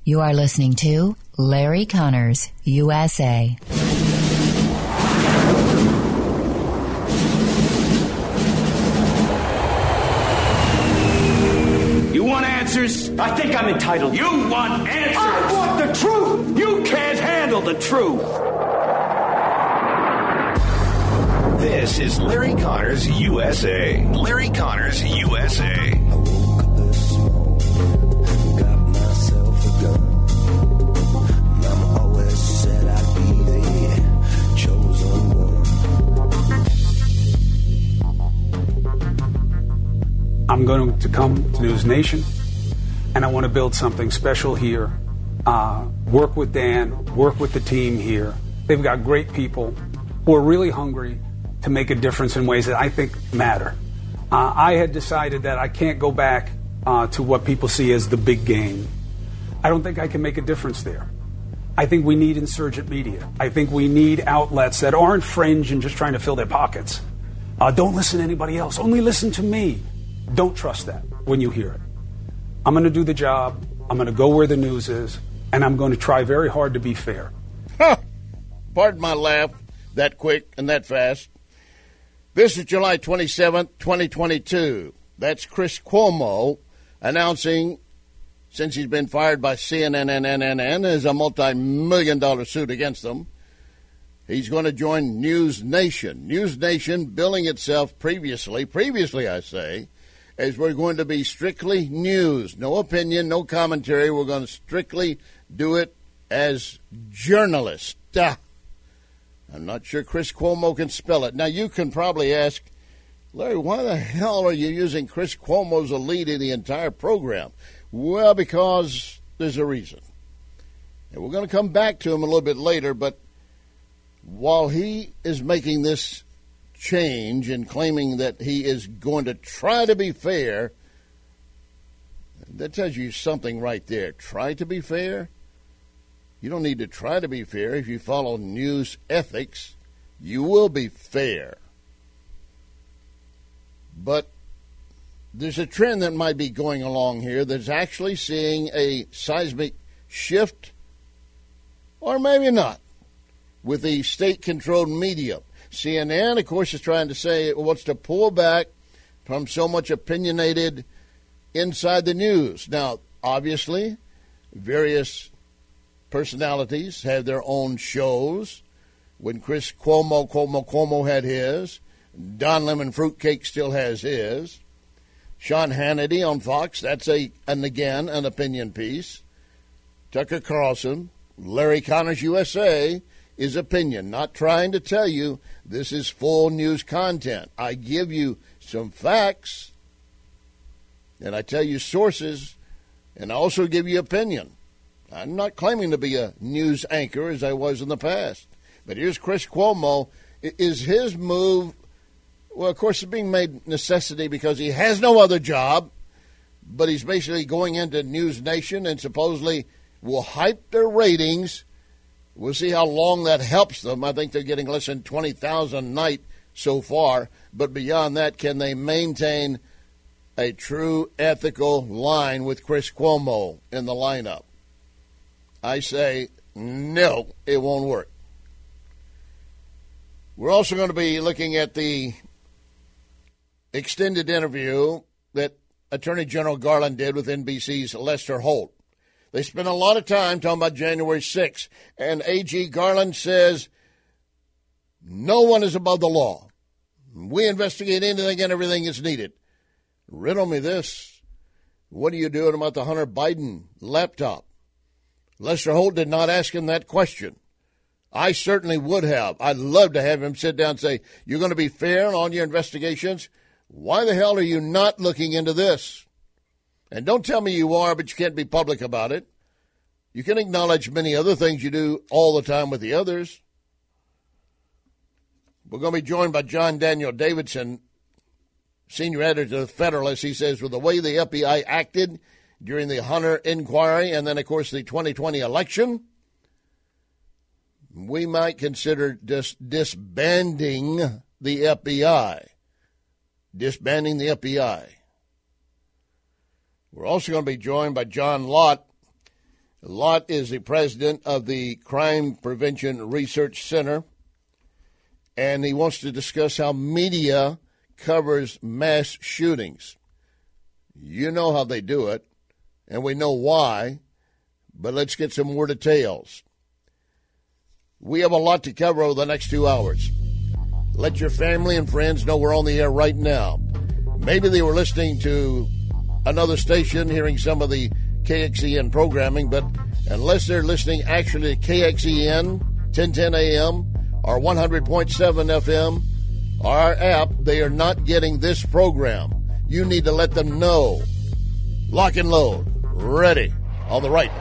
You are listening to Larry Connors, USA. You want answers? I think I'm entitled. You want answers? I want the truth! You can't handle the truth. This is Larry Connors, USA. Larry Connors, USA. I woke up this morning, got myself a gun. Mama always said I'd be the chosen one. I'm going to come to News Nation, and I want to build something special here. Work with Dan, work with the team here. They've got great people who are really hungry to make a difference in ways that I think matter. I had decided that I can't go back to what people see as the big game. I don't think I can make a difference there. I think we need insurgent media. I think we need outlets that aren't fringe and just trying to fill their pockets. Don't listen to anybody else. Only listen to me. Don't trust that when you hear it. I'm going to do the job. I'm going to go where the news is. And I'm going to try very hard to be fair. Pardon my laugh that quick and that fast. This is July 27th, 2022. That's Chris Cuomo announcing, since he's been fired by CNN, there's a multi-million-dollar suit against them, he's going to join News Nation. News Nation billing itself previously I say, as we're going to be strictly news. No opinion, no commentary. We're going to strictly do it as journalists. I'm not sure Chris Cuomo can spell it. Now, you can probably ask, Larry, why the hell are you using Chris Cuomo as a lead in the entire program? Well, because there's a reason. And we're going to come back to him a little bit later, but while he is making this change and claiming that he is going to try to be fair, that tells you something right there. Try to be fair? You don't need to try to be fair. If you follow news ethics, you will be fair. But there's a trend that might be going along here that's actually seeing a seismic shift, or maybe not, with the state-controlled media. CNN, of course, is trying to say it wants to pull back from so much opinionated inside the news. Now, obviously, various personalities have their own shows. When Chris Cuomo had his, Don Lemon Fruitcake still has his. Sean Hannity on Fox, that's an opinion piece. Tucker Carlson, Larry Connors USA is opinion, not trying to tell you this is full news content. I give you some facts, and I tell you sources, and I also give you opinion. I'm not claiming to be a news anchor as I was in the past. But here's Chris Cuomo. Is his move, well, of course, it's being made necessity because he has no other job, but he's basically going into News Nation and supposedly will hype their ratings. We'll see how long that helps them. I think they're getting less than 20,000 a night so far. But beyond that, can they maintain a true ethical line with Chris Cuomo in the lineup? I say, no, it won't work. We're also going to be looking at the extended interview that Attorney General Garland did with NBC's Lester Holt. They spent a lot of time talking about January 6th, and AG Garland says no one is above the law. We investigate anything and everything that's needed. Riddle me this. What are you doing about the Hunter Biden laptop? Lester Holt did not ask him that question. I certainly would have. I'd love to have him sit down and say, you're going to be fair in all your investigations? Why the hell are you not looking into this? And don't tell me you are, but you can't be public about it. You can acknowledge many other things you do all the time with the others. We're going to be joined by John Daniel Davidson, senior editor of the Federalist. He says, with the way the FBI acted during the Hunter inquiry and then, of course, the 2020 election, we might consider just disbanding the FBI. Disbanding the FBI. We're also going to be joined by John Lott Lott is the president of the Crime Prevention Research Center, and he wants to discuss how media covers mass shootings. You know how they do it, and we know why, but let's get some more details. We have a lot to cover over the next 2 hours. Let your family and friends know we're on the air right now. Maybe they were listening to another station, hearing some of the KXEN programming, but unless they're listening actually to KXEN, 1010 AM, or 100.7 FM, our app, they are not getting this program. You need to let them know. Lock and load. Ready. On the right.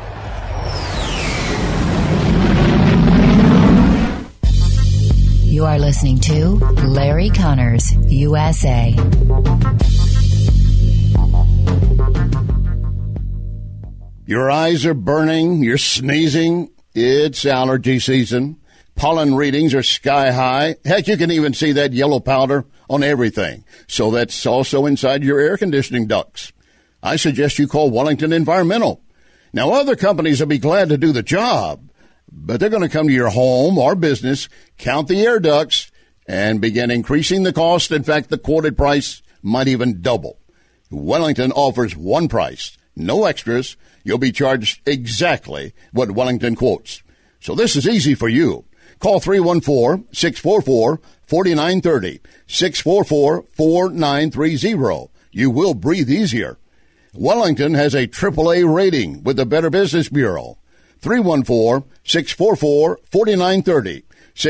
You are listening to Larry Connors, USA. Your eyes are burning. You're sneezing. It's allergy season. Pollen readings are sky high. Heck, you can even see that yellow powder on everything. So that's also inside your air conditioning ducts. I suggest you call Wellington Environmental. Now, other companies will be glad to do the job, but they're going to come to your home or business, count the air ducts, and begin increasing the cost. In fact, the quoted price might even double. Wellington offers one price, no extras. You'll be charged exactly what Wellington quotes. So this is easy for you. Call 314-644-4930, 644-4930. You will breathe easier. Wellington has a AAA rating with the Better Business Bureau. 314-644-4930,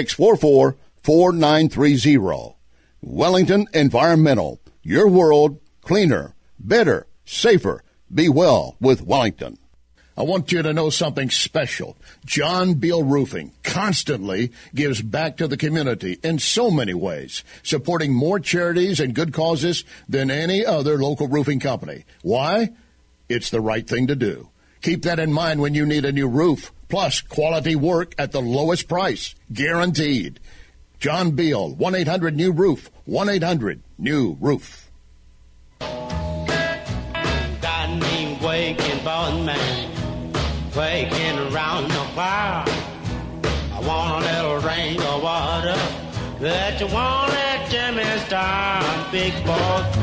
644-4930. Wellington Environmental. Your world cleaner, better, safer. Be well with Wellington. I want you to know something special. John Beal Roofing constantly gives back to the community in so many ways, supporting more charities and good causes than any other local roofing company. Why? It's the right thing to do. Keep that in mind when you need a new roof, plus quality work at the lowest price, guaranteed. John Beal, 1-800-NEW-ROOF, 1-800-NEW-ROOF. Got me waking, boss man. Waking around the fire. I want a little rain or water that you want at Jimmy Star, big boss.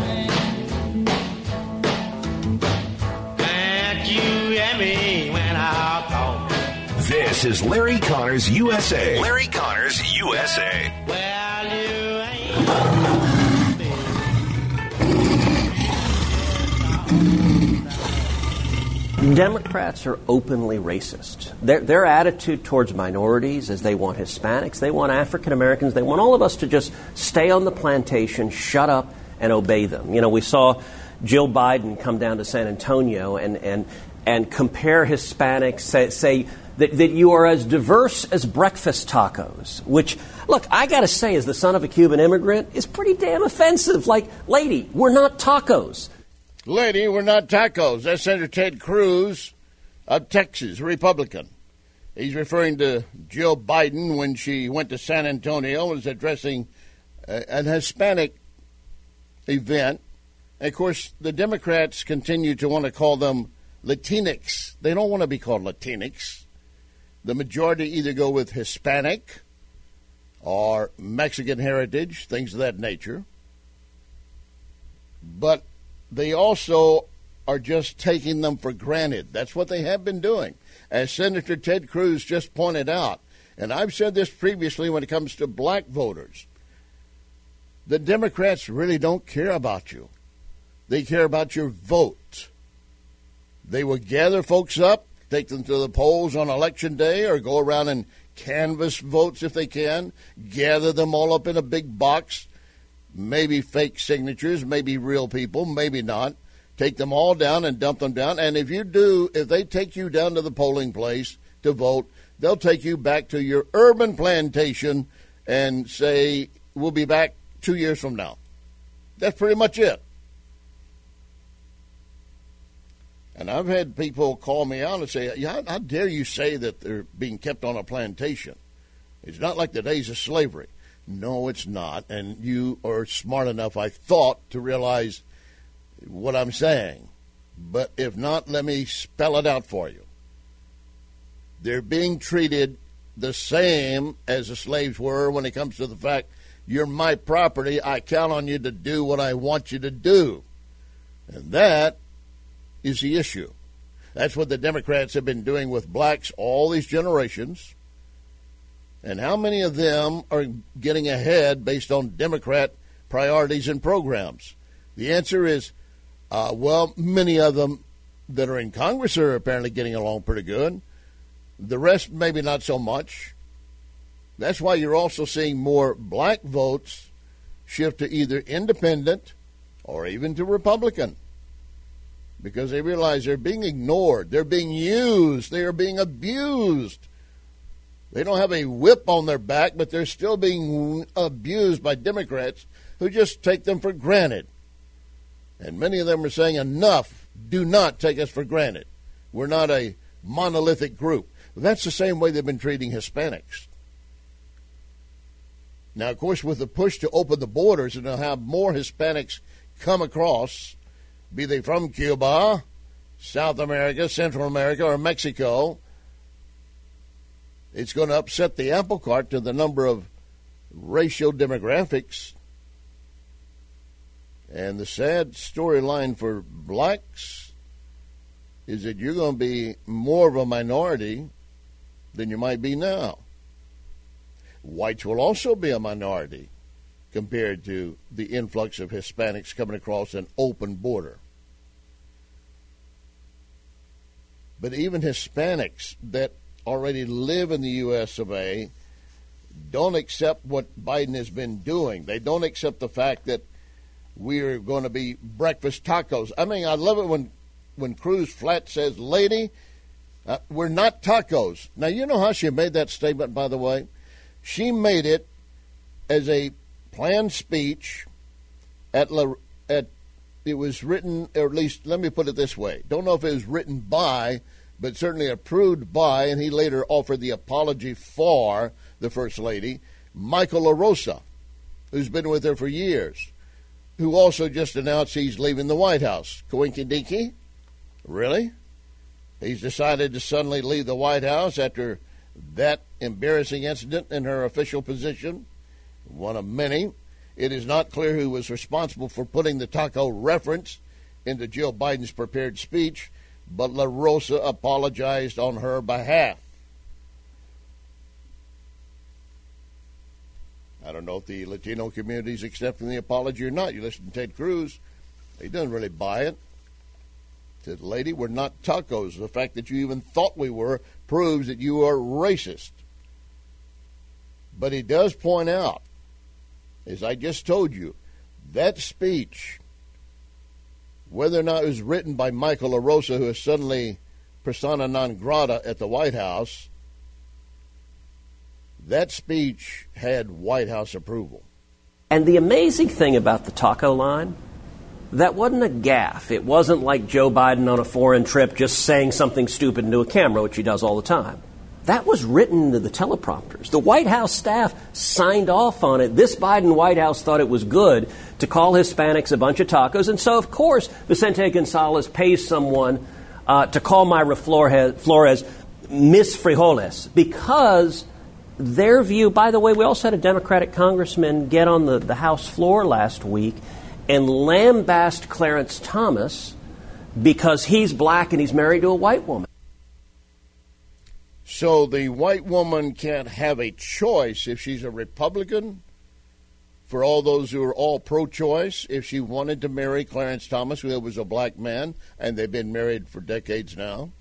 Can't you hear me when I call? This is Larry Connors USA. Larry Connors USA. Well, you ain't. Democrats are openly racist. Their attitude towards minorities is they want Hispanics, they want African Americans, they want all of us to just stay on the plantation, shut up, and obey them. You know, we saw Jill Biden come down to San Antonio and compare Hispanics, say that you are as diverse as breakfast tacos, which, look, I got to say, as the son of a Cuban immigrant, is pretty damn offensive. Like, lady, we're not tacos. Lady, we're not tacos. That's Senator Ted Cruz of Texas, Republican. He's referring to Jill Biden when she went to San Antonio and was addressing an Hispanic event. And, of course, the Democrats continue to want to call them Latinx. They don't want to be called Latinx. The majority either go with Hispanic or Mexican heritage, things of that nature. But they also are just taking them for granted. That's what they have been doing, as Senator Ted Cruz just pointed out. And I've said this previously when it comes to black voters. The Democrats really don't care about you. They care about your vote. They will gather folks up, take them to the polls on Election Day, or go around and canvass votes if they can, gather them all up in a big box, maybe fake signatures, maybe real people, maybe not. Take them all down and dump them down. And if they take you down to the polling place to vote, they'll take you back to your urban plantation and say, we'll be back 2 years from now. That's pretty much it. And I've had people call me out and say, how dare you say that they're being kept on a plantation? It's not like the days of slavery. No, it's not. And you are smart enough, I thought, to realize what I'm saying. But if not, let me spell it out for you. They're being treated the same as the slaves were when it comes to the fact, you're my property, I count on you to do what I want you to do. And that is the issue. That's what the Democrats have been doing with blacks all these generations. And how many of them are getting ahead based on Democrat priorities and programs? The answer is, many of them that are in Congress are apparently getting along pretty good. The rest, maybe not so much. That's why you're also seeing more black votes shift to either independent or even to Republican, because they realize they're being ignored. They're being used. They are being abused. They don't have a whip on their back, but they're still being abused by Democrats who just take them for granted. And many of them are saying, enough, do not take us for granted. We're not a monolithic group. That's the same way they've been treating Hispanics. Now, of course, with the push to open the borders and to have more Hispanics come across, be they from Cuba, South America, Central America, or Mexico, it's going to upset the apple cart to the number of racial demographics. And the sad storyline for blacks is that you're going to be more of a minority than you might be now. Whites will also be a minority compared to the influx of Hispanics coming across an open border. But even Hispanics that already live in the U.S. of A. don't accept what Biden has been doing. They don't accept the fact that we're going to be breakfast tacos. I mean, I love it when Cruz flat says, lady, we're not tacos. Now, you know how she made that statement, by the way? She made it as a planned speech it was written, or at least let me put it this way. Don't know if it was written by, but certainly approved by, and he later offered the apology for the First Lady, Michael LaRosa, who's been with her for years, who also just announced he's leaving the White House. Coinky dinky? Really? He's decided to suddenly leave the White House after that embarrassing incident in her official position, one of many. It is not clear who was responsible for putting the taco reference into Jill Biden's prepared speech, but LaRosa apologized on her behalf. I don't know if the Latino community is accepting the apology or not. You listen to Ted Cruz, he doesn't really buy it. He said, lady, we're not tacos. The fact that you even thought we were proves that you are racist. But he does point out, as I just told you, that speech, whether or not it was written by Michael LaRosa, who is suddenly persona non grata at the White House, that speech had White House approval. And the amazing thing about the taco line, that wasn't a gaffe. It wasn't like Joe Biden on a foreign trip just saying something stupid into a camera, which he does all the time. That was written into the teleprompters. The White House staff signed off on it. This Biden White House thought it was good to call Hispanics a bunch of tacos. And so, of course, Vicente Gonzalez pays someone to call Mayra Flores Miss Frijoles, because their view, by the way, we also had a Democratic congressman get on the House floor last week and lambast Clarence Thomas because he's black and he's married to a white woman. So the white woman can't have a choice if she's a Republican, for all those who are all pro-choice, if she wanted to marry Clarence Thomas, who was a black man, and they've been married for decades now.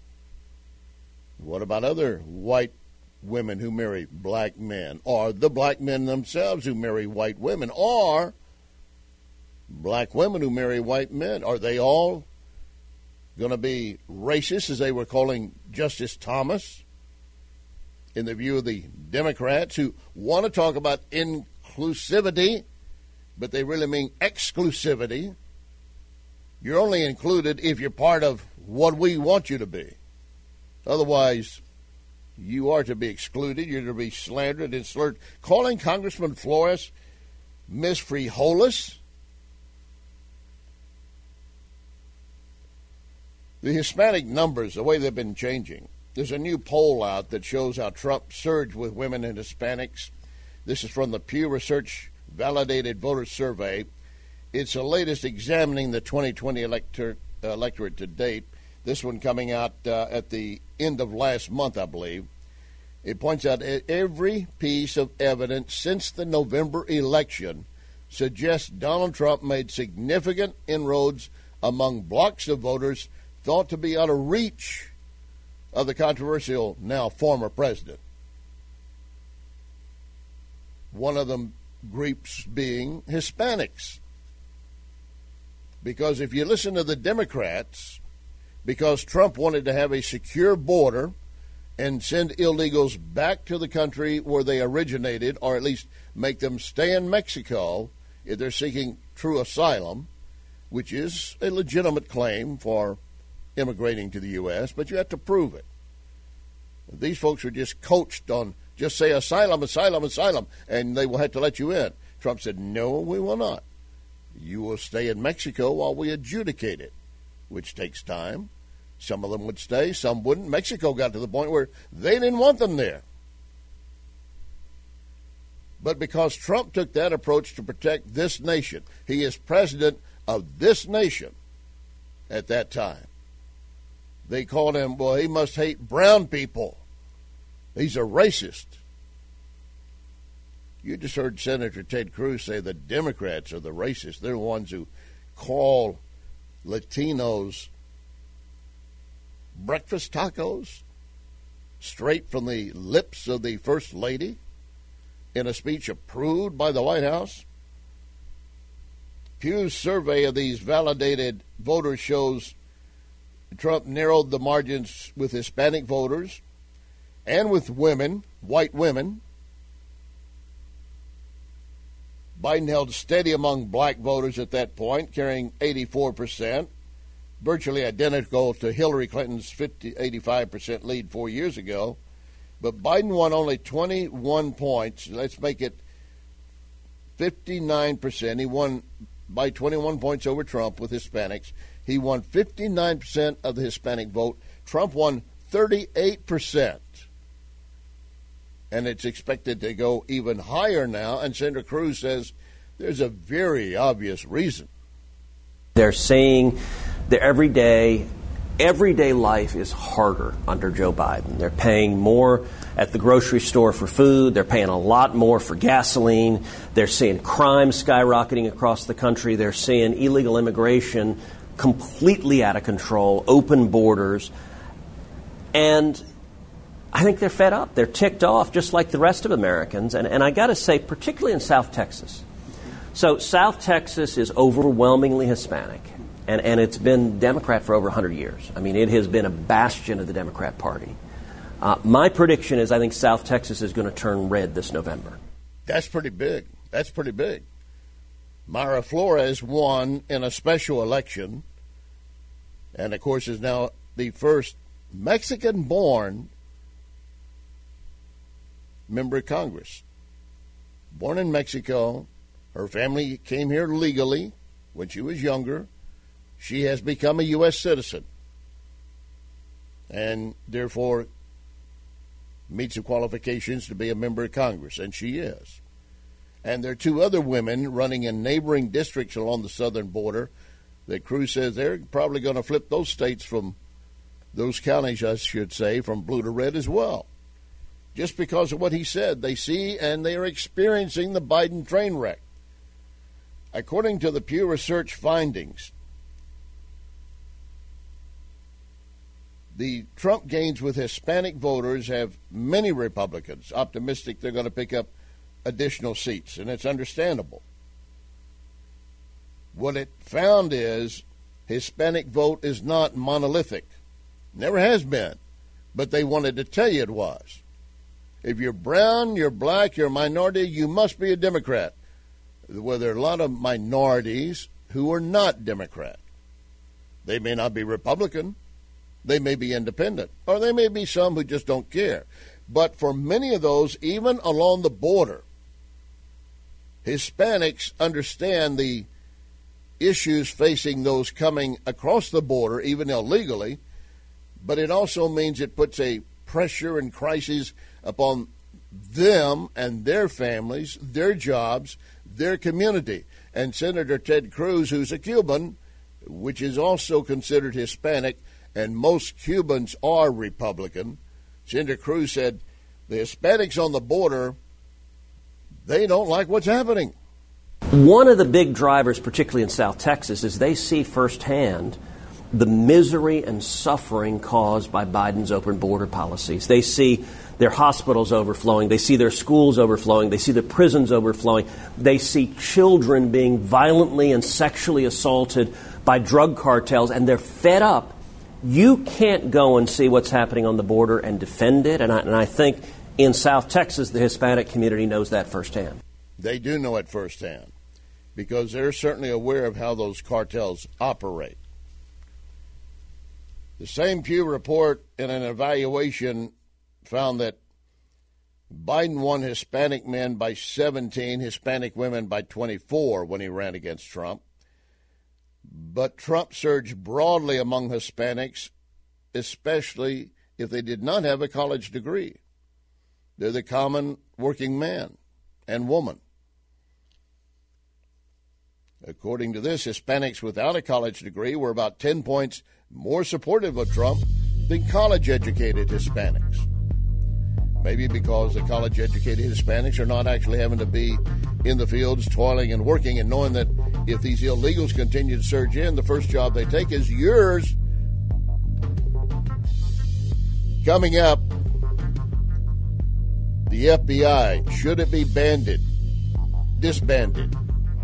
What about other white women who marry black men, or the black men themselves who marry white women, or black women who marry white men? Are they all going to be racist, as they were calling Justice Thomas, in the view of the Democrats, who want to talk about inclusivity, but they really mean exclusivity? You're only included if you're part of what we want you to be. Otherwise, you are to be excluded. You're to be slandered and slurred. Calling Congressman Flores Miss Frijoles? The Hispanic numbers, the way they've been changing, There's a new poll out that shows how Trump surged with women and Hispanics. This is from the Pew Research Validated Voter Survey. It's the latest examining the 2020 electorate to date. This one coming out at the end of last month, I believe. It points out every piece of evidence since the November election suggests Donald Trump made significant inroads among blocks of voters thought to be out of reach of the controversial now former president. One of them groups being Hispanics. Because if you listen to the Democrats, because Trump wanted to have a secure border and send illegals back to the country where they originated, or at least make them stay in Mexico if they're seeking true asylum, which is a legitimate claim for immigrating to the U.S., but you have to prove it. These folks were just coached on just say asylum, asylum, asylum, and they will have to let you in. Trump said, no, we will not. You will stay in Mexico while we adjudicate it, which takes time. Some of them would stay, some wouldn't. Mexico got to the point where they didn't want them there. But because Trump took that approach to protect this nation, he is president of this nation at that time. They called him, well, he must hate brown people. He's a racist. You just heard Senator Ted Cruz say the Democrats are the racists. They're the ones who call Latinos breakfast tacos straight from the lips of the First Lady in a speech approved by the White House. Pew's survey of these validated voters shows Trump narrowed the margins with Hispanic voters and with women, white women. Biden held steady among black voters at that point, carrying 84%, virtually identical to Hillary Clinton's 85% lead 4 years ago. But Biden won only 21 points. Let's make it 59%. He won by 21 points over Trump with Hispanics. He won 59% of the Hispanic vote. Trump won 38%. And it's expected to go even higher now. And Senator Cruz says there's a very obvious reason. They're saying that everyday life is harder under Joe Biden. They're paying more at the grocery store for food. They're paying a lot more for gasoline. They're seeing crime skyrocketing across the country. They're seeing illegal immigration completely out of control, open borders. And I think they're fed up. They're ticked off, just like the rest of Americans. And I got to say, particularly in South Texas. So South Texas is overwhelmingly Hispanic. And it's been Democrat for over 100 years. I mean, it has been a bastion of the Democrat Party. My prediction is I think South Texas is going to turn red this November. That's pretty big. That's pretty big. Mayra Flores won in a special election and, of course, is now the first Mexican-born member of Congress. Born in Mexico. Her family came here legally when she was younger. She has become a U.S. citizen and therefore meets the qualifications to be a member of Congress, and she is. And there are two other women running in neighboring districts along the southern border that Cruz says they're probably going to flip those states from, those counties, I should say, from blue to red as well. Just because of what he said, they see and they are experiencing the Biden train wreck. According to the Pew Research findings, the Trump gains with Hispanic voters have many Republicans optimistic they're going to pick up additional seats, and it's understandable. What it found is Hispanic vote is not monolithic. Never has been, but they wanted to tell you it was. If you're brown, you're black, you're a minority, you must be a Democrat. Well, there are a lot of minorities who are not Democrat. They may not be Republican. They may be independent. Or they may be some who just don't care. But for many of those, even along the border, Hispanics understand the issues facing those coming across the border, even illegally. but it also means it puts a pressure and crisis upon them and their families, their jobs, their community. And Senator Ted Cruz, who's a Cuban, which is also considered Hispanic, and most Cubans are Republican, Senator Cruz said the Hispanics on the border, they don't like what's happening. One of the big drivers, particularly in South Texas, is they see firsthand the misery and suffering caused by Biden's open border policies. They see their hospitals overflowing. They see their schools overflowing. They see the prisons overflowing. They see children being violently and sexually assaulted by drug cartels, and they're fed up. You can't go and see what's happening on the border and defend it, and I think in South Texas, the Hispanic community knows that firsthand. They do know it firsthand because they're certainly aware of how those cartels operate. The same Pew report in an evaluation found that Biden won Hispanic men by 17, Hispanic women by 24 when he ran against Trump. But Trump surged broadly among Hispanics, especially if they did not have a college degree. They're the common working man and woman. According to this, Hispanics without a college degree were about 10 points more supportive of Trump than college-educated Hispanics. Maybe because the college-educated Hispanics are not actually having to be in the fields toiling and working and knowing that if these illegals continue to surge in, the first job they take is yours. Coming up, the FBI, should it be disbanded?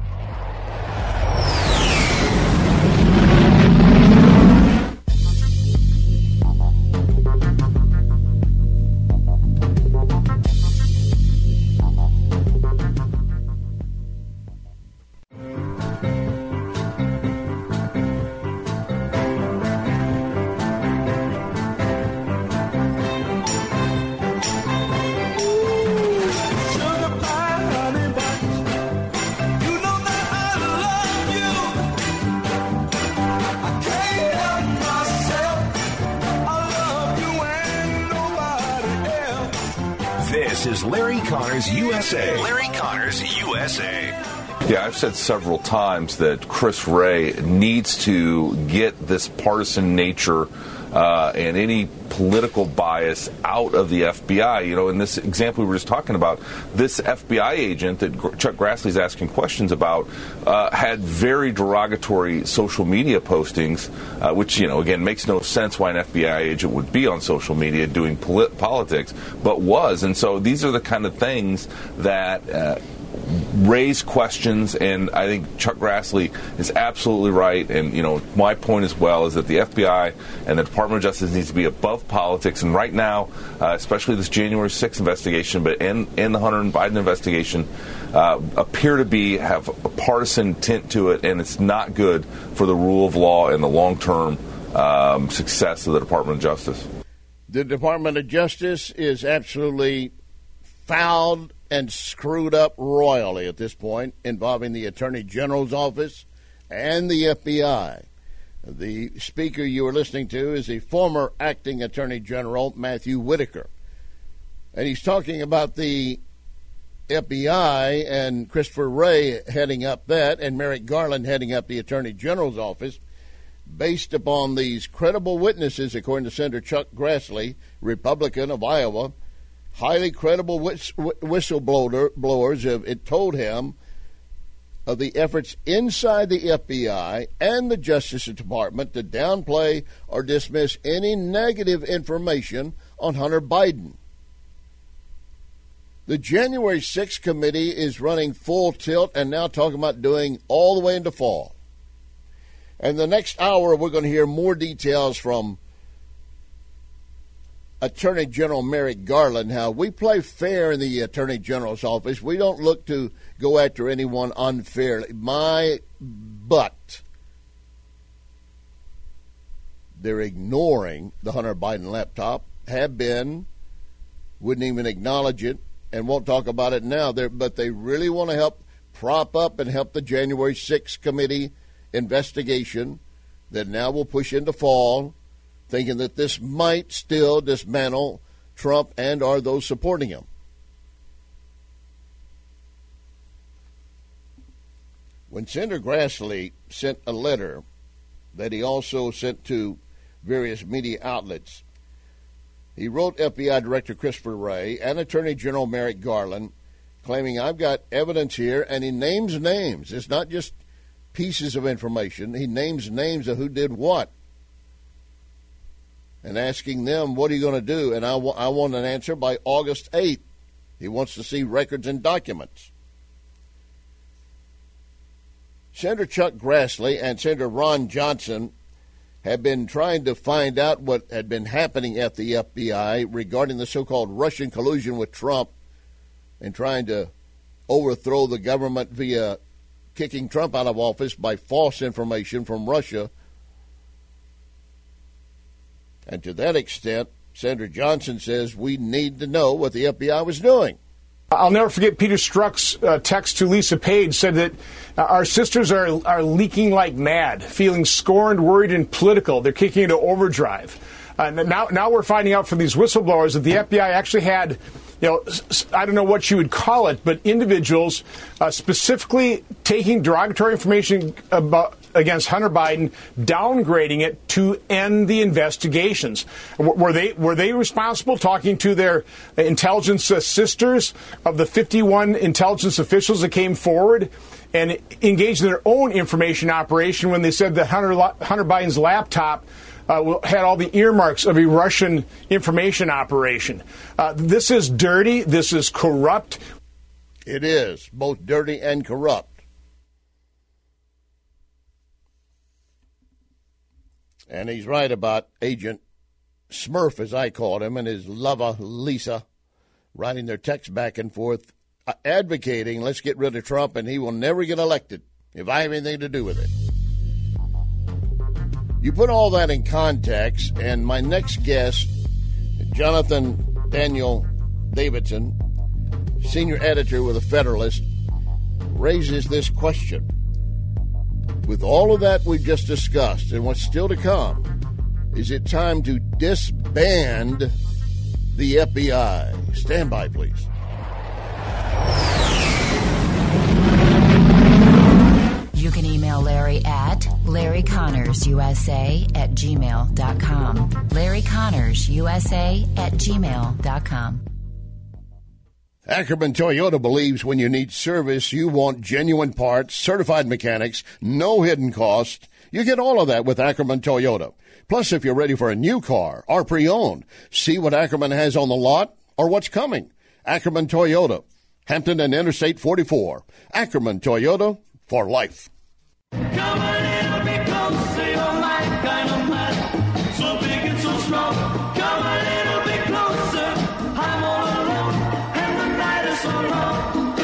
This is Larry Connors USA. Larry Connors USA. Yeah, I've said several times that Chris Wray needs to get this partisan nature and any political bias out of the FBI. You know, in this example we were just talking about, this FBI agent that Chuck Grassley's asking questions about had very derogatory social media postings, which, you know, again, makes no sense why an FBI agent would be on social media doing politics, but was. And so these are the kind of things that raise questions, and I think Chuck Grassley is absolutely right. And, you know, my point as well is that the FBI and the Department of Justice needs to be above politics. And right now, especially this January 6th investigation, but in the Hunter and Biden investigation, appear to have a partisan tint to it, and it's not good for the rule of law and the long-term success of the Department of Justice. The Department of Justice is absolutely fouled and screwed up royally at this point, involving the Attorney General's office and the FBI. The speaker you are listening to is the former acting Attorney General, Matthew Whitaker. And he's talking about the FBI and Christopher Wray heading up that, and Merrick Garland heading up the Attorney General's office, based upon these credible witnesses, according to Senator Chuck Grassley, Republican of Iowa. Highly credible whistleblowers have told him of the efforts inside the FBI and the Justice Department to downplay or dismiss any negative information on Hunter Biden. The January 6th committee is running full tilt and now talking about doing all the way into fall. And the next hour, we're going to hear more details from Attorney General Merrick Garland, how we play fair in the Attorney General's office. We don't look to go after anyone unfairly. But they're ignoring the Hunter Biden laptop, wouldn't even acknowledge it, and won't talk about it now. But they really want to help prop up and help the January 6th committee investigation that now will push into fall. thinking that this might still dismantle Trump and are those supporting him. When Senator Grassley sent a letter that he also sent to various media outlets, he wrote FBI Director Christopher Wray and Attorney General Merrick Garland claiming, I've got evidence here, and he names names. It's not just pieces of information. He names names of who did what and asking them, what are you going to do? And I want an answer by August 8th. He wants to see records and documents. Senator Chuck Grassley and Senator Ron Johnson have been trying to find out what had been happening at the FBI regarding the so-called Russian collusion with Trump and trying to overthrow the government via kicking Trump out of office by false information from Russia. And to that extent, Senator Johnson says we need to know what the FBI was doing. I'll never forget Peter Strzok's text to Lisa Page said that our sisters are leaking like mad, feeling scorned, worried, and political. They're kicking into overdrive. Now we're finding out from these whistleblowers that the FBI actually had, I don't know what you would call it, but individuals specifically taking derogatory information against Hunter Biden, downgrading it to end the investigations. Were they responsible, talking to their intelligence sisters of the 51 intelligence officials that came forward and engaged in their own information operation when they said that Hunter Biden's laptop had all the earmarks of a Russian information operation? This is dirty. This is corrupt. It is both dirty and corrupt. And he's right about Agent Smurf, as I called him, and his lover, Lisa, writing their texts back and forth, advocating, let's get rid of Trump and he will never get elected if I have anything to do with it. You put all that in context, and my next guest, Jonathan Daniel Davidson, senior editor with The Federalist, raises this question. With all of that we've just discussed and what's still to come, is it time to disband the FBI? Stand by, please. You can email Larry at LarryConnorsUSA@gmail.com. LarryConnorsUSA@gmail.com. Ackerman Toyota believes when you need service, you want genuine parts, certified mechanics, no hidden cost. You get all of that with Ackerman Toyota. Plus, if you're ready for a new car or pre-owned, see what Ackerman has on the lot or what's coming. Ackerman Toyota, Hampton and Interstate 44. Ackerman Toyota, for life. Come a little bit closer, you're my kind of man. So big and so strong. Come a little bit closer. I'm all alone, and the night is so long.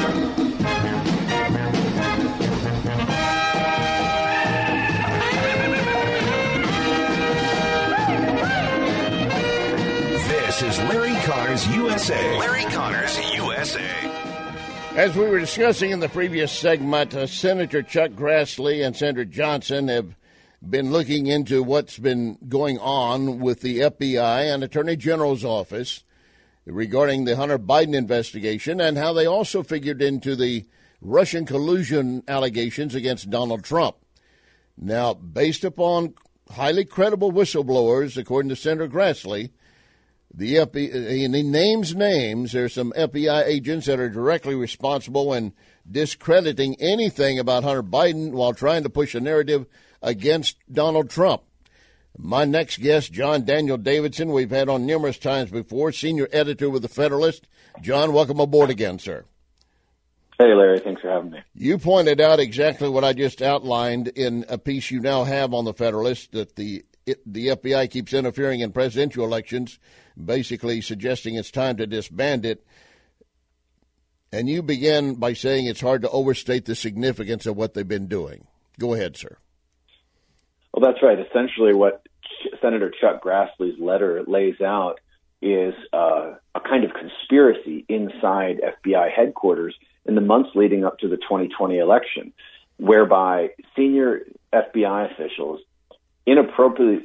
This is Larry Connors USA. Larry Connors USA. As we were discussing in the previous segment, Senator Chuck Grassley and Senator Johnson have been looking into what's been going on with the FBI and Attorney General's office regarding the Hunter Biden investigation and how they also figured into the Russian collusion allegations against Donald Trump. Now, based upon highly credible whistleblowers, according to Senator Grassley, the FBI, and he names names. There's some FBI agents that are directly responsible in discrediting anything about Hunter Biden while trying to push a narrative against Donald Trump. My next guest, John Daniel Davidson, we've had on numerous times before, senior editor with The Federalist. John, welcome aboard again, sir. Hey, Larry. Thanks for having me. You pointed out exactly what I just outlined in a piece you now have on The Federalist, that the FBI keeps interfering in presidential elections, basically suggesting it's time to disband it. And you began by saying it's hard to overstate the significance of what they've been doing. Go ahead, sir. Well, that's right. Essentially what Senator Chuck Grassley's letter lays out is a kind of conspiracy inside FBI headquarters in the months leading up to the 2020 election, whereby senior FBI officials inappropriately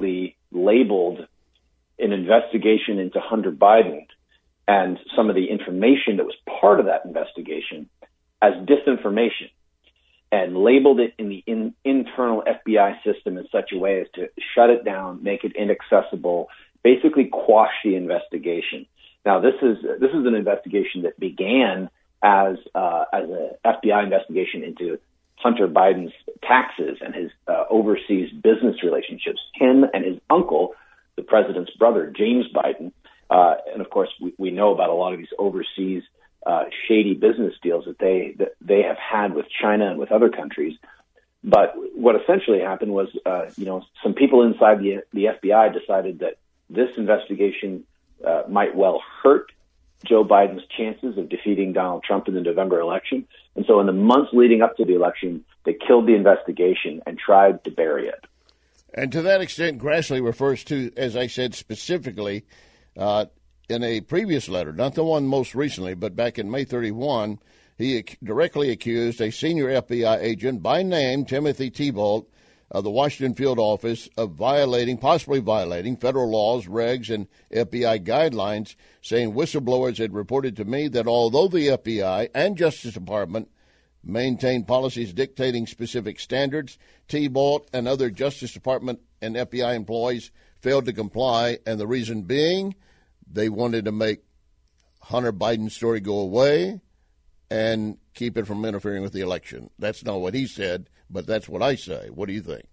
labeled an investigation into Hunter Biden and some of the information that was part of that investigation as disinformation, and labeled it in the internal FBI system in such a way as to shut it down, make it inaccessible, basically quash the investigation. Now, this is an investigation that began as an FBI investigation into Hunter Biden's taxes and his overseas business relationships. Him and his uncle, the president's brother, James Biden, and of course we know about a lot of these overseas shady business deals that they have had with China and with other countries. But what essentially happened was, some people inside the FBI decided that this investigation might well hurt Joe Biden's chances of defeating Donald Trump in the November election. And so in the months leading up to the election, they killed the investigation and tried to bury it. And to that extent, Grassley refers to, as I said specifically, in a previous letter, not the one most recently, but back in May 31, he directly accused a senior FBI agent by name, Timothy Thibault, of the Washington field office of possibly violating federal laws, regs, and FBI guidelines, saying whistleblowers had reported to me that although the FBI and Justice Department maintain policies dictating specific standards, Thibault and other Justice Department and FBI employees failed to comply, and the reason being they wanted to make Hunter Biden's story go away and keep it from interfering with the election. That's not what he said, but that's what I say. What do you think?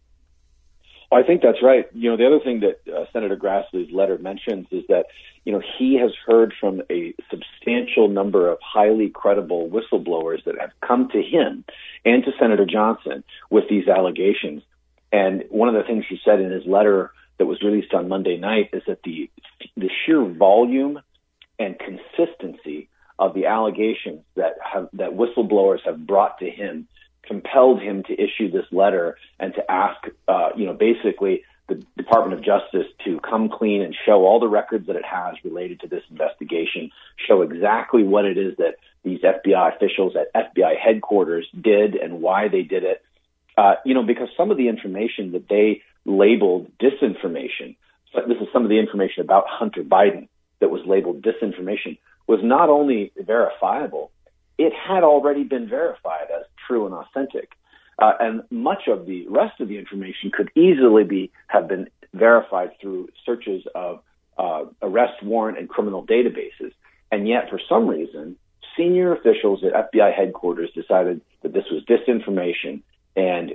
I think that's right. The other thing that Senator Grassley's letter mentions is that, he has heard from a substantial number of highly credible whistleblowers that have come to him and to Senator Johnson with these allegations. And one of the things he said in his letter that was released on Monday night is that the sheer volume and consistency of the allegations that whistleblowers have brought to him compelled him to issue this letter and to ask, basically the Department of Justice to come clean and show all the records that it has related to this investigation, show exactly what it is that these FBI officials at FBI headquarters did and why they did it. Because some of the information that they labeled disinformation, but this is some of the information about Hunter Biden that was labeled disinformation, was not only verifiable, it had already been verified as true and authentic. And much of the rest of the information could easily have been verified through searches of arrest warrant and criminal databases. And yet, for some reason, senior officials at FBI headquarters decided that this was disinformation and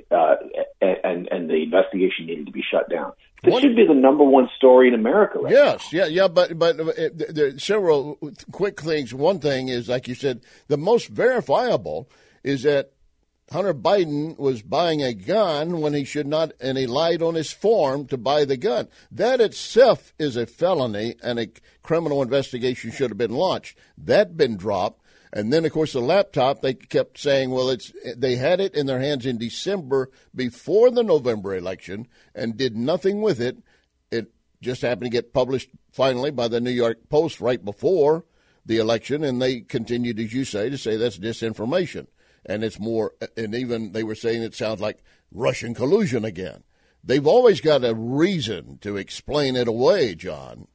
the investigation needed to be shut down. This should be the number one story in America right now. But there are several quick things. One thing is, like you said, the most verifiable is that Hunter Biden was buying a gun when he should not, and he lied on his form to buy the gun. That itself is a felony, and a criminal investigation should have been launched. That been dropped. And then, of course, the laptop, they kept saying, well, they had it in their hands in December before the November election and did nothing with it. It just happened to get published finally by the New York Post right before the election, and they continued, as you say, to say that's disinformation. And it's more, and even they were saying it sounds like Russian collusion again. They've always got a reason to explain it away, John.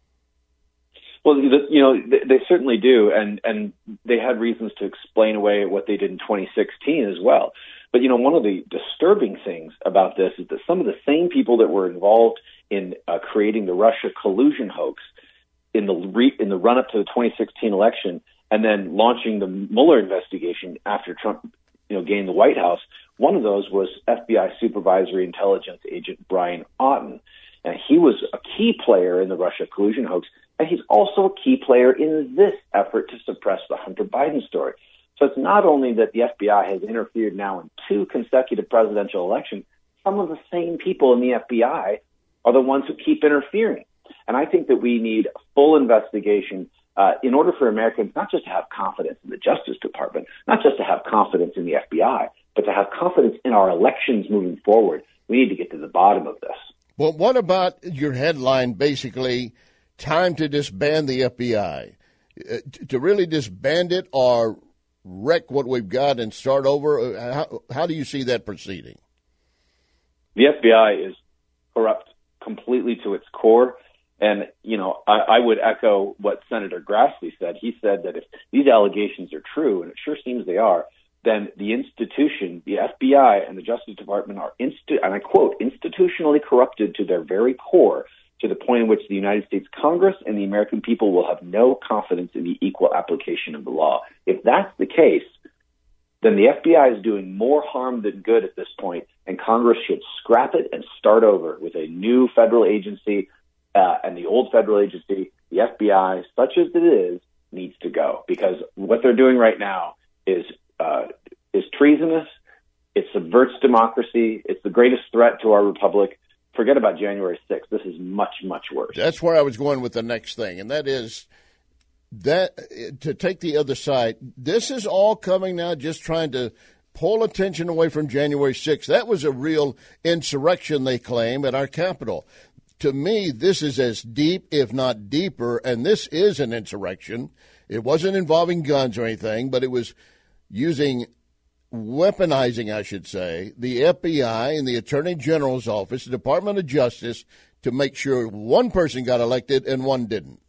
Well, they certainly do, and they had reasons to explain away what they did in 2016 as well. But, one of the disturbing things about this is that some of the same people that were involved in creating the Russia collusion hoax in the run-up to the 2016 election and then launching the Mueller investigation after Trump, gained the White House, one of those was FBI Supervisory Intelligence Agent Brian Auten. And he was a key player in the Russia collusion hoax, and he's also a key player in this effort to suppress the Hunter Biden story. So it's not only that the FBI has interfered now in 2 consecutive presidential elections, some of the same people in the FBI are the ones who keep interfering. And I think that we need a full investigation in order for Americans not just to have confidence in the Justice Department, not just to have confidence in the FBI, but to have confidence in our elections moving forward. We need to get to the bottom of this. Well, what about your headline, basically, time to disband the FBI? To really disband it or wreck what we've got and start over? How do you see that proceeding? The FBI is corrupt, completely to its core. And, I would echo what Senator Grassley said. He said that if these allegations are true, and it sure seems they are, then the institution, the FBI and the Justice Department are, and I quote, institutionally corrupted to their very core, to the point in which the United States Congress and the American people will have no confidence in the equal application of the law. If that's the case, then the FBI is doing more harm than good at this point, and Congress should scrap it and start over with a new federal agency, and the old federal agency, the FBI, such as it is, needs to go, because what they're doing right now is treasonous. It subverts democracy. It's the greatest threat to our republic. Forget about January 6th. This is much, much worse. That's where I was going with the next thing, and that is that to take the other side. This is all coming now just trying to pull attention away from January 6th. That was a real insurrection, they claim, at our Capitol. To me, this is as deep, if not deeper, and this is an insurrection. It wasn't involving guns or anything, but it was weaponizing, I should say, the FBI and the Attorney General's office, the Department of Justice, to make sure one person got elected and one didn't.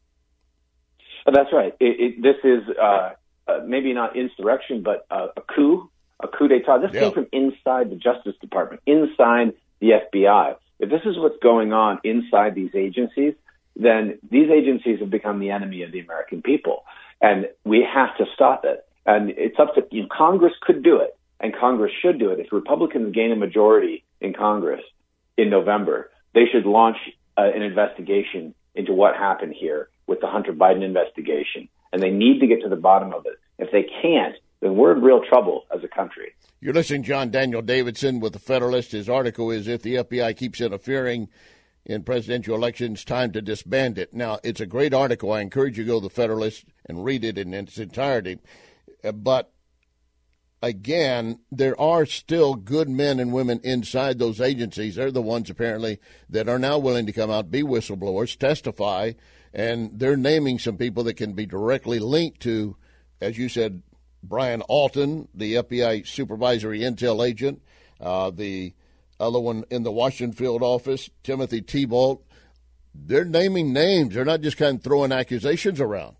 That's right. This is maybe not insurrection, but a coup d'etat. This came from inside the Justice Department, inside the FBI. If this is what's going on inside these agencies, then these agencies have become the enemy of the American people, and we have to stop it. And it's up to Congress could do it, and Congress should do it. If Republicans gain a majority in Congress in November, they should launch an investigation into what happened here with the Hunter Biden investigation, and they need to get to the bottom of it. If they can't, then we're in real trouble as a country. You're listening to John Daniel Davidson with The Federalist. His article is, If the FBI Keeps Interfering in Presidential Elections, Time to Disband It. Now, it's a great article. I encourage you to go to The Federalist and read it in its entirety. But, again, there are still good men and women inside those agencies. They're the ones, apparently, that are now willing to come out, be whistleblowers, testify, and they're naming some people that can be directly linked to, as you said, Brian Alton, the FBI supervisory intel agent, the other one in the Washington field office, Timothy Thibault. They're naming names. They're not just kind of throwing accusations around.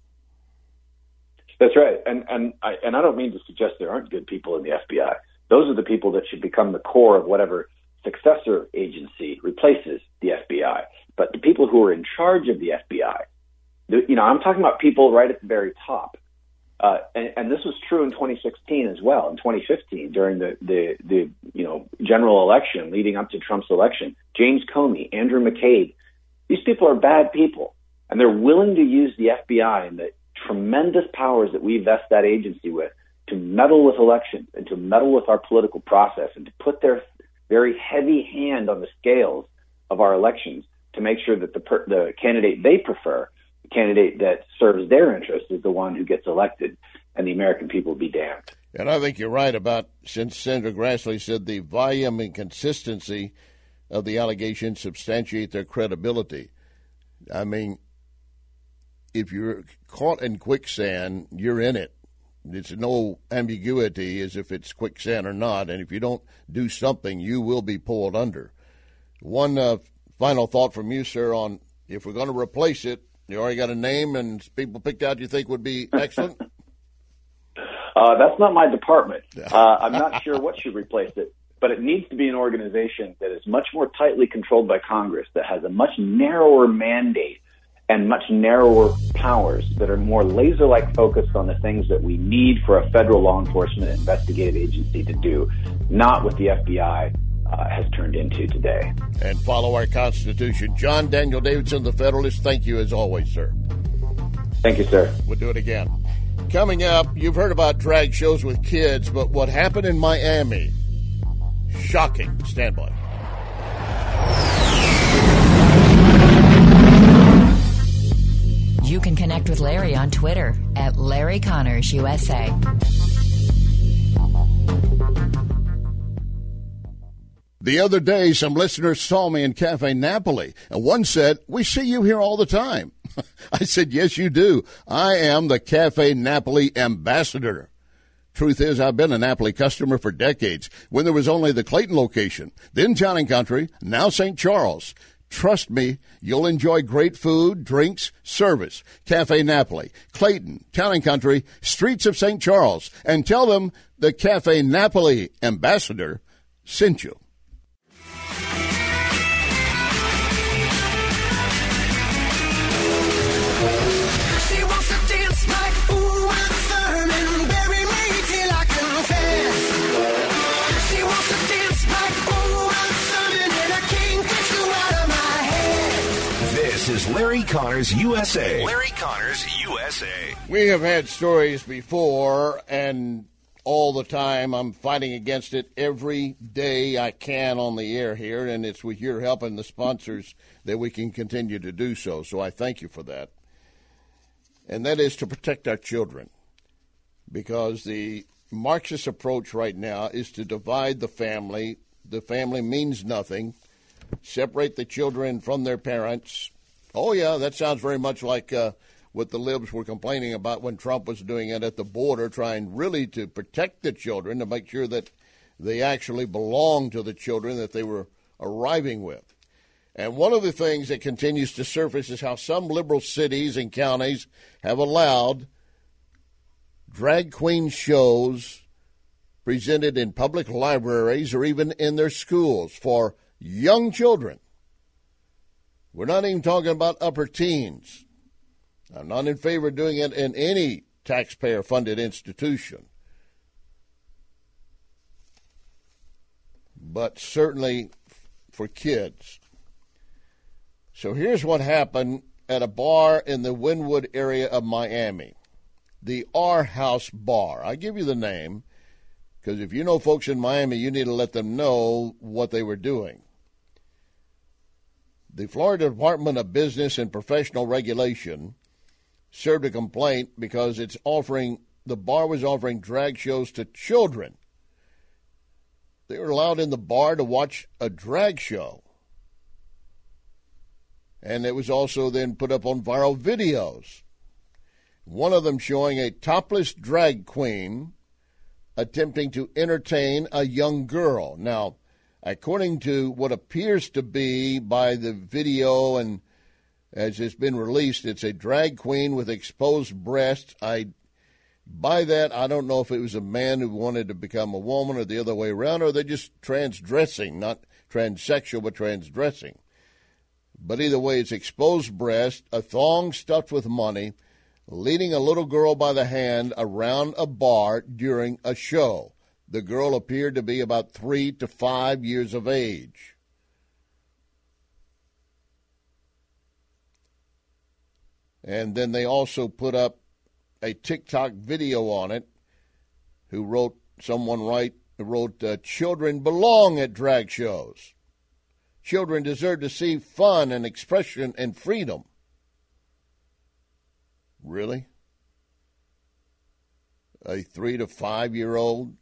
That's right. And I don't mean to suggest there aren't good people in the FBI. Those are the people that should become the core of whatever successor agency replaces the FBI. But the people who are in charge of the FBI, I'm talking about people right at the very top. And this was true in 2016 as well, in 2015 during the general election leading up to Trump's election. James Comey, Andrew McCabe, these people are bad people, and they're willing to use the FBI and the tremendous powers that we vest that agency with to meddle with elections and to meddle with our political process and to put their very heavy hand on the scales of our elections to make sure that the candidate they prefer, the candidate that serves their interests, is the one who gets elected, and the American people be damned. And I think you're right about, since Senator Grassley said the volume and consistency of the allegations substantiate their credibility. I mean, if you're caught in quicksand, you're in it. There's no ambiguity as if it's quicksand or not, and if you don't do something, you will be pulled under. One final thought from you, sir, on if we're going to replace it. You already got a name and people picked out you think would be excellent? That's not my department. I'm not sure what should replace it, but it needs to be an organization that is much more tightly controlled by Congress, that has a much narrower mandate and much narrower powers, that are more laser-like focused on the things that we need for a federal law enforcement investigative agency to do, not what the FBI has turned into today. And follow our Constitution. John Daniel Davidson, The Federalist, thank you as always, sir. Thank you, sir. We'll do it again. Coming up, you've heard about drag shows with kids, but what happened in Miami? Shocking. Stand by. You can connect with Larry on Twitter at Larry Connors USA. The other day, some listeners saw me in Cafe Napoli, and one said, "We see you here all the time." I said, "Yes, you do. I am the Cafe Napoli ambassador." Truth is, I've been a Napoli customer for decades, when there was only the Clayton location, then Town & Country, now St. Charles. Trust me, you'll enjoy great food, drinks, service. Cafe Napoli, Clayton, Town and Country, Streets of St. Charles, and tell them the Cafe Napoli ambassador sent you. She wants to dance like ooh, I'm firm and bury me till I confess. She wants to dance like ooh, I'm firm and I can't get you out of my head. This is Larry Connors USA. Larry Connors USA. We have had stories before, and all the time I'm fighting against it every day I can on the air here, and it's with your help and the sponsors that we can continue to do so. So I thank you for that. And that is to protect our children, because the Marxist approach right now is to divide the family. The family means nothing. Separate the children from their parents. Oh, yeah, that sounds very much like what the libs were complaining about when Trump was doing it at the border, trying really to protect the children, to make sure that they actually belong to the children that they were arriving with. And one of the things that continues to surface is how some liberal cities and counties have allowed drag queen shows presented in public libraries or even in their schools for young children. We're not even talking about upper teens. I'm not in favor of doing it in any taxpayer-funded institution. But certainly for kids. So here's what happened at a bar in the Wynwood area of Miami, the R House Bar. I give you the name because if you know folks in Miami, you need to let them know what they were doing. The Florida Department of Business and Professional Regulation served a complaint because the bar was offering drag shows to children. They were allowed in the bar to watch a drag show. And it was also then put up on viral videos. One of them showing a topless drag queen attempting to entertain a young girl. Now, according to what appears to be by the video and as it's been released, it's a drag queen with exposed breasts. By that, I don't know if it was a man who wanted to become a woman or the other way around, or they're just transdressing, not transsexual, but transdressing. But either way, it's exposed breast, a thong stuffed with money, leading a little girl by the hand around a bar during a show. The girl appeared to be about 3 to 5 years of age. And then they also put up a TikTok video on it. Someone wrote, children belong at drag shows. Children deserve to see fun and expression and freedom. Really? A 3 to 5 year old?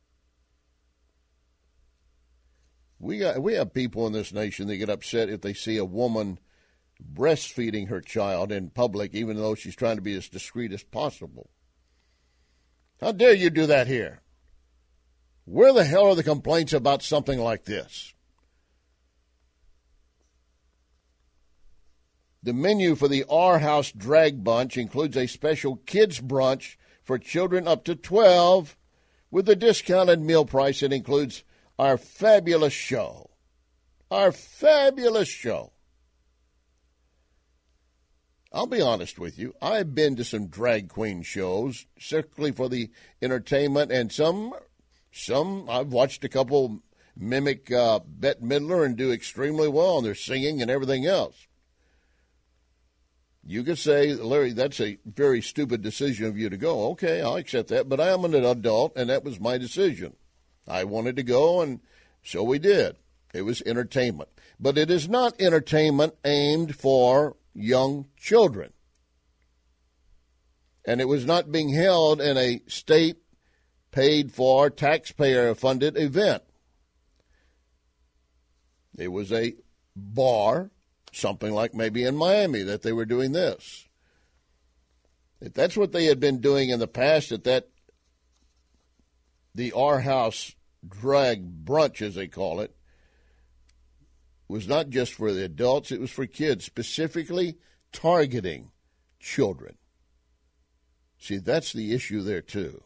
We have people in this nation that get upset if they see a woman breastfeeding her child in public, even though she's trying to be as discreet as possible. How dare you do that here? Where the hell are the complaints about something like this? The menu for the R House Drag Bunch includes a special kids brunch for children up to 12 with a discounted meal price that includes our fabulous show. Our fabulous show. I'll be honest with you. I've been to some drag queen shows, strictly for the entertainment, and some I've watched a couple mimic Bette Midler and do extremely well, and they're singing and everything else. You could say, Larry, that's a very stupid decision of you to go. Okay, I'll accept that, but I am an adult, and that was my decision. I wanted to go, and so we did. It was entertainment. But it is not entertainment aimed for young children. And it was not being held in a state-paid-for, taxpayer-funded event. It was a bar, something like maybe in Miami, that they were doing this. If that's what they had been doing in the past the R House drag brunch, as they call it, was not just for the adults, it was for kids, specifically targeting children. See, that's the issue there, too.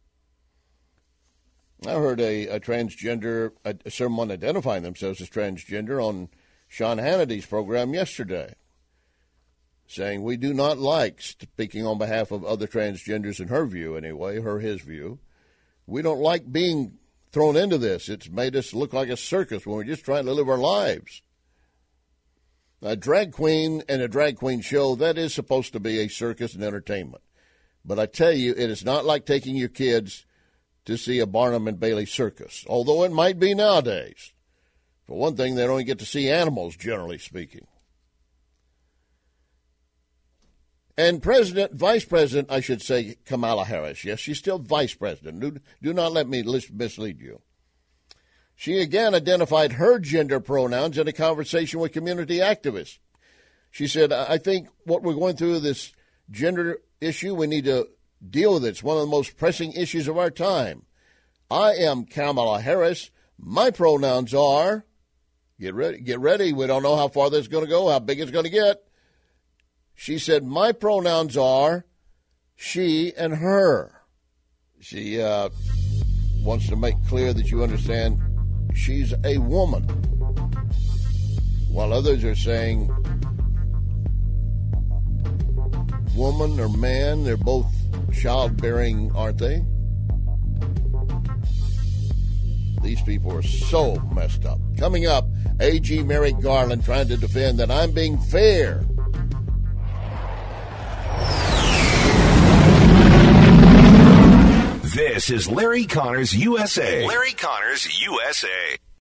I heard a transgender, someone identifying themselves as transgender on Sean Hannity's program yesterday, saying we do not like, speaking on behalf of other transgenders in her view anyway, his view, we don't like being thrown into this. It's made us look like a circus when we're just trying to live our lives. A drag queen and a drag queen show, that is supposed to be a circus and entertainment. But I tell you, it is not like taking your kids to see a Barnum and Bailey circus, although it might be nowadays. For one thing, they don't get to see animals, generally speaking. And Vice President, I should say, Kamala Harris, yes, she's still Vice President. Do not let me mislead you. She again identified her gender pronouns in a conversation with community activists. She said, I think what we're going through, this gender issue, we need to deal with it. It's one of the most pressing issues of our time. I am Kamala Harris. My pronouns are, get ready. We don't know how far this is going to go, how big it's going to get. She said, my pronouns are she and her. She wants to make clear that you understand she's a woman, while others are saying woman or man. They're both childbearing, aren't they? These people are so messed up. Coming up, A.G. Merrick Garland trying to defend that I'm being fair. This is Larry Connors USA. Larry Connors USA.